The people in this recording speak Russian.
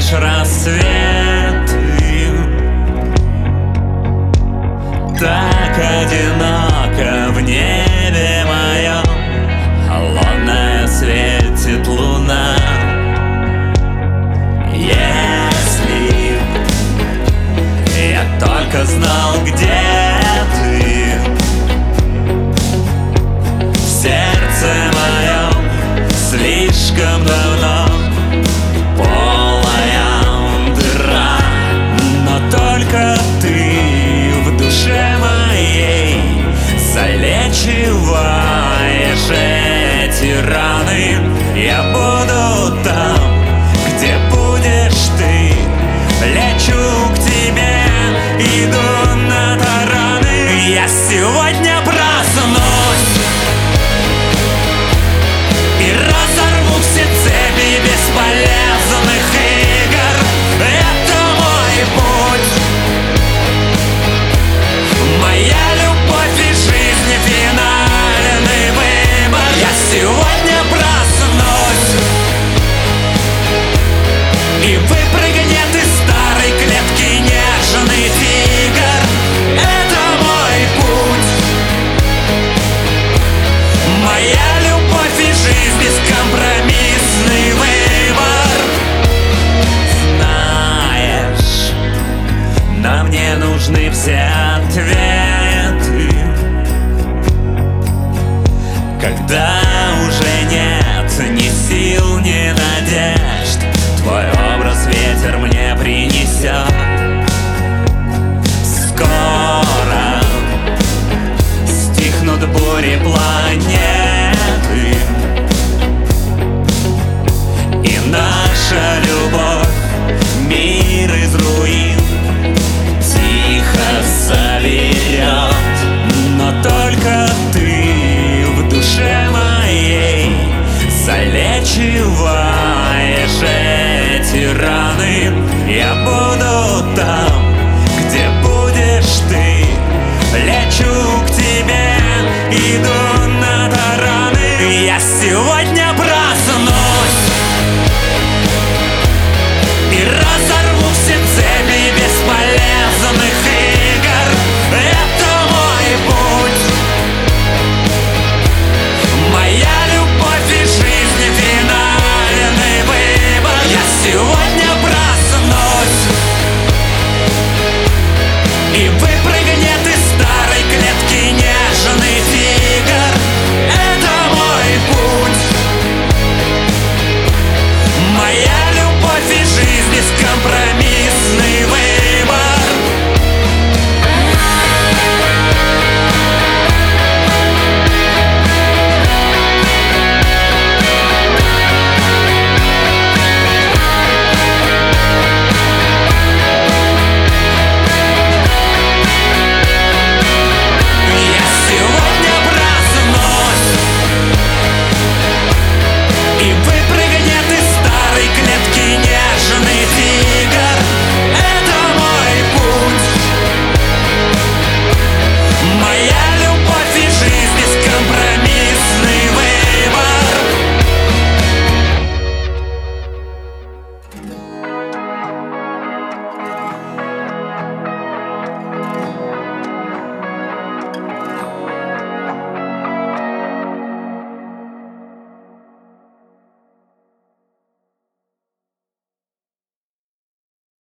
лишь рассветы. Так одиноко в небе моем, холодная светит луна. Если я только знал, где ты, в сердце моем слишком давно полая дыра, но только ты в душе моей залечиваешь эти раны. Я буду там, где будешь ты, лечу к тебе, иду на тараны. Я сегодня проснусь и разорву все цепи бесполезных игр. Это мой путь, моя любовь и жизнь, финальный выбор. Я сегодня проснусь и выпрыгнет из старой клетки нежный тигр. Это мой путь, моя любовь и жизнь, бескомпромиссный выбор. Знаешь, нам не нужны все ответы, когда уже нет ни сил, ни надежд. Твой образ ветер мне принесет. Скоро стихнут бури планеты, и наша любовь мир из руин тихо соберет. Но только ты в душе моей залечиваешь эти раны. Я